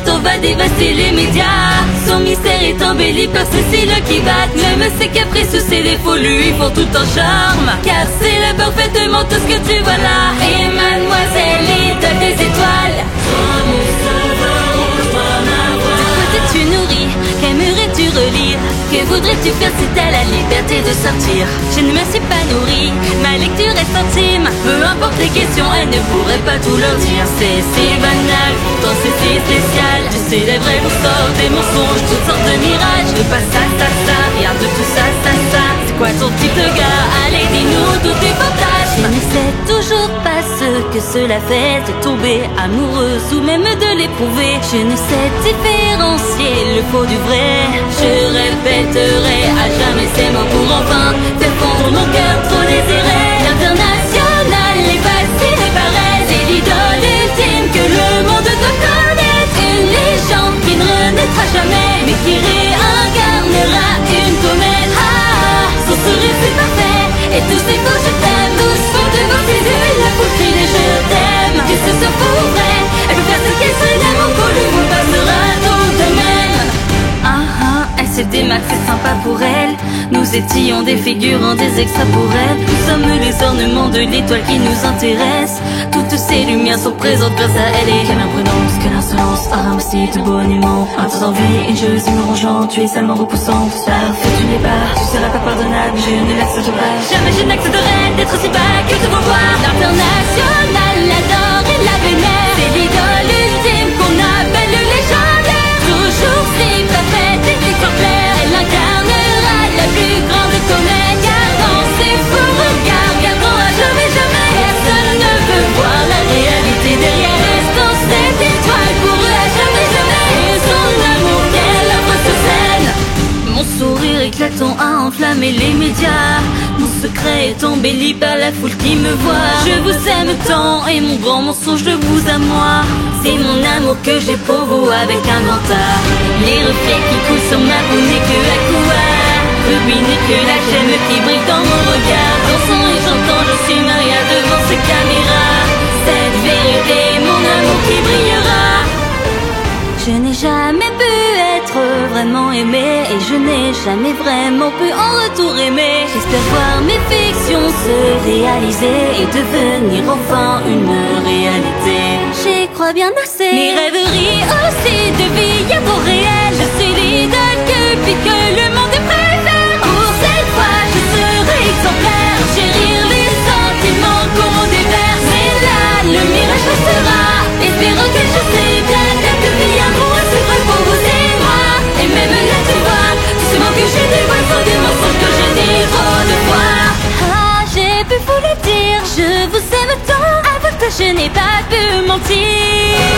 château va dévaster les médias. Son mystère est embelli par ses cils qui battent. Même ses caprices ou ses défauts lui font tout un charme. Car c'est là parfaitement tout ce que tu vois là. Et mademoiselle, idole des étoiles, tu nourris, qu'aimerais-tu relire? Que voudrais-tu faire si t'as la liberté de sortir? Je ne me suis pas nourrie, ma lecture est intime. Peu importe les questions, elle ne pourrait pas tout leur dire. C'est si banal, pourtant c'est si spécial. Tu sais les vrais sorts, des mensonges, toutes sortes de mirages. Ne pas ça, rien de tout ça, C'est quoi ton petit regard? Allez, dis-nous tous tes fantasmes. Je ne sais toujours pas ce que cela fait de tomber amoureuse ou même de l'éprouver. Je ne sais différencier le faux du vrai. Je répéterai à jamais ces mots pour enfin faire fondre mon cœur trop désiré. L'international est facile et pareil. C'est l'idole ultime que le monde doit connaître. Une légende qui ne renaîtra jamais, mais qui réincarnera une comète. Son sourire c'est parfait et tous ces mots je t'aime. Tous font devant ses yeux la foule crie des je t'aime. Que ce soit faux ou vrai, elle peut faire ce qu'elle serait d'amour qu'on lui vous passera tout de même. Elle se démarque, c'est sympa pour elle. Nous étions des figurants, des extras pour elle. Nous sommes les ornements de l'étoile qui nous intéresse. Toutes ces lumières sont présentes grâce à elle. Et quelle imprudence, quelle insolence, un de boniment. Un temps d'envie, une jalousie mélangeante. Tu es seulement repoussante, parfait, tu n'es pas. Tu seras pas pardonnable, je ne l'accepte pas. Jamais je n'accepterai d'être aussi bas que de vous voir. L'international l'adore et la vénère. C'est l'idole ultime qu'on appelle le légendaire. Toujours si parfaite et exemplaire, elle incarnera la plus grande comète. Car dans ses faux regards, gardons à jamais, personne ne peut voir la réalité derrière. Restant cette étoile pour eux à jamais, et son amour qu'elle offre sur scène. Mon sourire éclatant a enflammé les médias. Mon secret est embelli par la foule qui me voit. Je vous aime tant et mon grand mensonge de vous à moi, c'est mon amour que j'ai pour vous avec un grand A. Les reflets qui coulent sur ma peau n'est que à quoi. Rubis n'est que la gemme qui brille dans mon regard. Dansant et chantant, je suis Maria devant ces caméras. Cette vérité, mon amour qui brillera. Je n'ai jamais pu être vraiment aimée et je n'ai jamais vraiment pu en retour aimer. J'espère voir mes fictions se réaliser et devenir enfin une réalité. J'y crois bien assez. Mes rêveries aussi de vie à vos réels. Je suis l'idole que pique le monde préfère. Pour cette fois je serai exemplaire. Chérir les sentiments qu'on déverse. Et là le mirage restera. Espérons que je sais bien que vie amour c'est vrai pour vous et moi. Et même là tu vois, tous ces mots que je dévoile sont des mensonges que je dis trop de fois. J'ai pu vous le dire, je vous aime tant. Avec toi je n'ai pas pu mentir.